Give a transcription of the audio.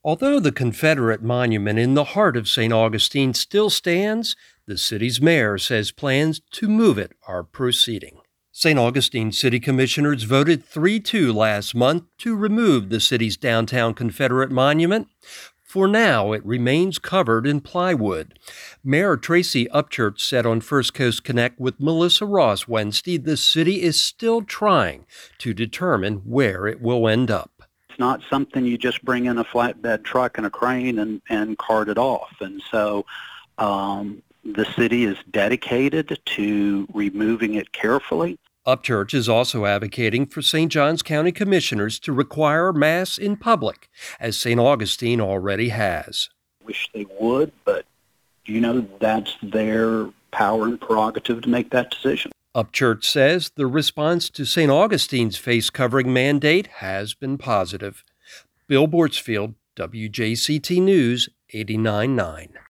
Although the Confederate monument in the heart of St. Augustine still stands, the city's mayor says plans to move it are proceeding. St. Augustine City Commissioners voted 3-2 last month to remove the city's downtown Confederate monument. For now, it remains covered in plywood. Mayor Tracy Upchurch said on First Coast Connect with Melissa Ross Wednesday the city is still trying to determine where it will end up. It's not something you just bring in a flatbed truck and a crane and cart it off. And so the city is dedicated to removing it carefully. Upchurch is also advocating for St. Johns County commissioners to require Mass in public, as St. Augustine already has. Wish they would, but, that's their power and prerogative to make that decision. Upchurch says the response to St. Augustine's face covering mandate has been positive. Bill Bortsfield, WJCT News, 89.9.